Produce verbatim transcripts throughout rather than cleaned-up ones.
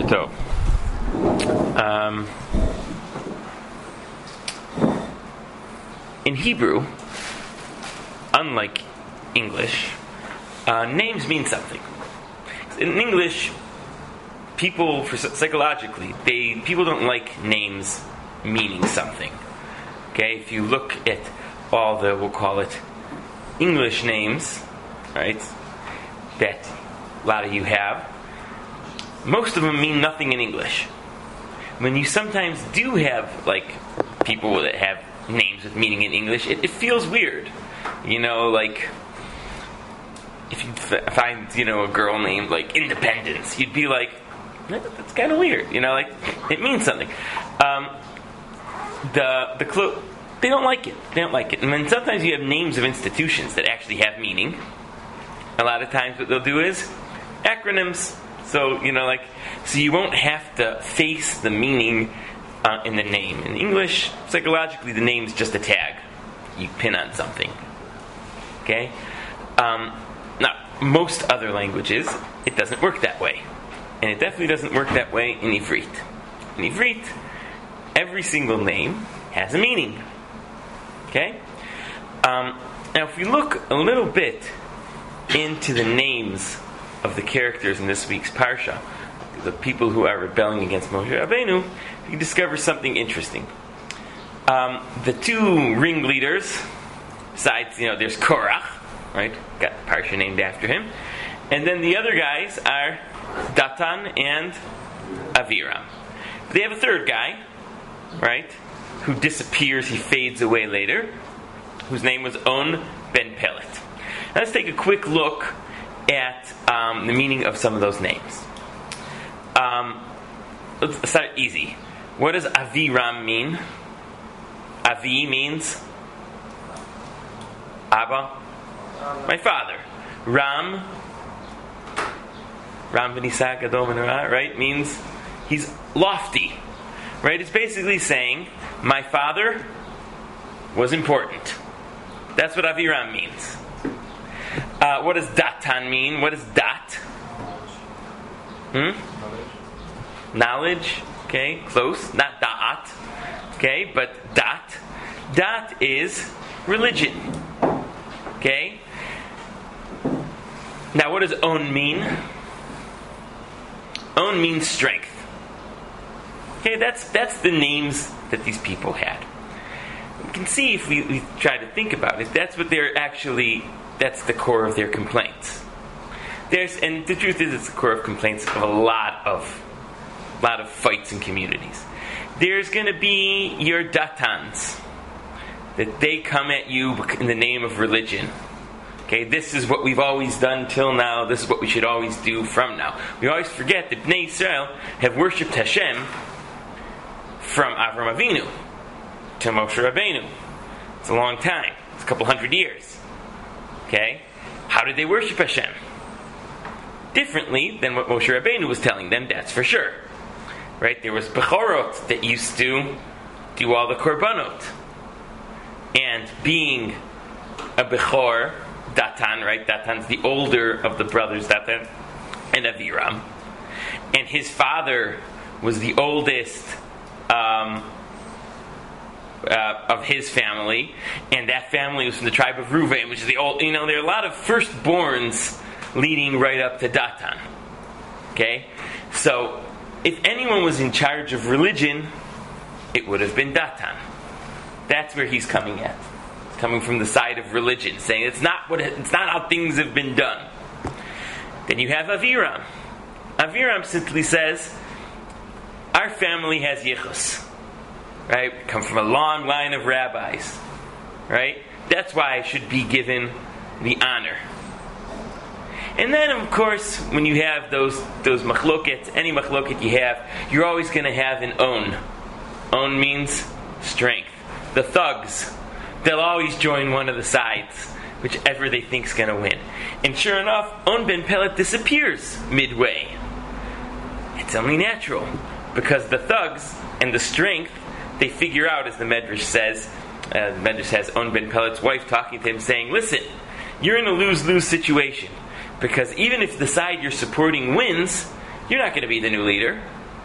So, um, in Hebrew, unlike English, uh, names mean something. In English, people, for psychologically, they people don't like names meaning something. Okay, if you look at all the, we'll call it English names, right, that a lot of you have, most of them mean nothing in English. When you sometimes do have, like, people that have names with meaning in English, it, it feels weird. You know, like, if you f- find, you know, a girl named, like, Independence, you'd be like, that's kind of weird. You know, like, it means something. Um, the, the clo- they don't like it. They don't like it. And then sometimes you have names of institutions that actually have meaning. A lot of times what they'll do is acronyms. So, you know, like, so you won't have to face the meaning uh, in the name. In English, psychologically, the name's just a tag. You pin on something. Okay? Um, now, most other languages, it doesn't work that way. And it definitely doesn't work that way in Ivrit. In Ivrit, every single name has a meaning. Okay? Um, now, if we look a little bit into the names of the characters in this week's Parsha, the people who are rebelling against Moshe Rabbeinu, you discover something interesting. Um, the two ringleaders, besides, you know, there's Korach, right? Got Parsha named after him. And then the other guys are Datan and Aviram. They have a third guy, right, who disappears, he fades away later, whose name was On Ben Pelet. Now let's take a quick look at um, the meaning of some of those names. Um, let's start easy. What does Aviram mean? Avi means Abba, my father. Ram, Ram ben Yitzhak Adom ben Ra, right, means he's lofty. Right? It's basically saying, my father was important. That's what Aviram means. Uh, what does Datan mean? What is Dat? Hmm? Knowledge. Okay, close. Not Da'at. Okay, but Dat. Dat is religion. Okay? Now, what does On mean? On means strength. Okay, that's that's the names that these people had. We can see if we, we try to think about it, that's what they're actually, that's the core of their complaints. There's, and the truth is, it's the core of complaints of a lot of, lot of fights in communities. There's going to be your Datans, that they come at you in the name of religion. Okay, this is what we've always done till now. This is what we should always do from now. We always forget that Bnei Israel have worshipped Hashem from Avram Avinu to Moshe Rabbeinu. It's a long time. It's a couple hundred years. Okay? How did they worship Hashem? Differently than what Moshe Rabbeinu was telling them, that's for sure. Right? There was Bechorot that used to do all the Korbanot. And being a Bechor, Datan, right? Datan's the older of the brothers, Datan and Aviram. And his father was the oldest Um, uh, of his family, and that family was from the tribe of Reuven, which is the old, you know, there are a lot of firstborns leading right up to Datan. Okay? So, if anyone was in charge of religion, it would have been Datan. That's where he's coming at. He's coming from the side of religion, saying it's not what it, it's not how things have been done. Then you have Aviram. Aviram simply says, our family has yichus, right? We come from a long line of rabbis, right? That's why I should be given the honor. And then, of course, when you have those those machloket, any machloket you have, you're always going to have an on. On means strength. The thugs, they'll always join one of the sides, whichever they think's going to win. And sure enough, On Ben Pelet disappears midway. It's only natural. Because the thugs and the strength, they figure out, as the Medrash says, uh, the Medrash has On Ben Pelet's wife talking to him, saying, listen, you're in a lose-lose situation. Because even if the side you're supporting wins, you're not going to be the new leader.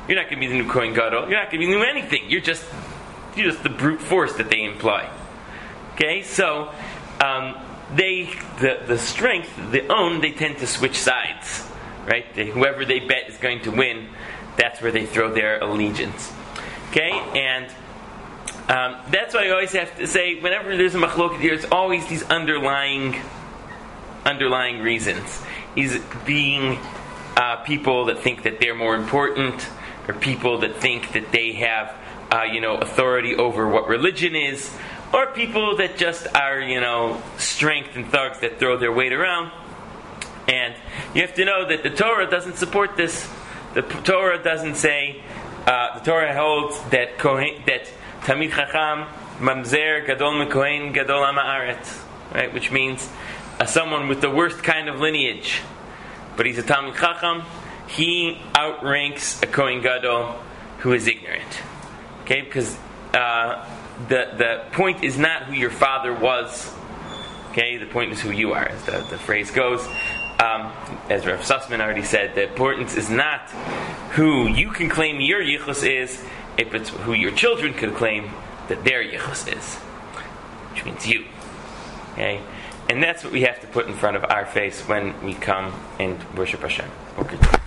You're not going to be the new Kohen Gadol. You're not going to be the new anything. You're just you're just the brute force that they imply. Okay, so um, they the the strength, the own, they tend to switch sides, right? They, whoever they bet is going to win, that's where they throw their allegiance. Okay, and um, that's why I always have to say, whenever there's a machloket here, it's always these underlying underlying reasons. He's being uh, people that think that they're more important, or people that think that they have, uh, you know, authority over what religion is, or people that just are, you know, strength and thugs that throw their weight around. And you have to know that the Torah doesn't support this. The Torah doesn't say. Uh, the Torah holds that Kohen, that Tamid Chacham Mamzer Gadol Mekohen Gadol Am Haaretz, right? Which means uh, someone with the worst kind of lineage, but he's a Talmid Chacham. He outranks a Kohen Gadol who is ignorant. Okay, because uh, the the point is not who your father was. Okay, the point is who you are, as the, the phrase goes. Um, as Rav Sussman already said, the importance is not who you can claim your yichus is, if it's who your children could claim that their yichus is, which means you. Okay, and that's what we have to put in front of our face when we come and worship Hashem. Okay.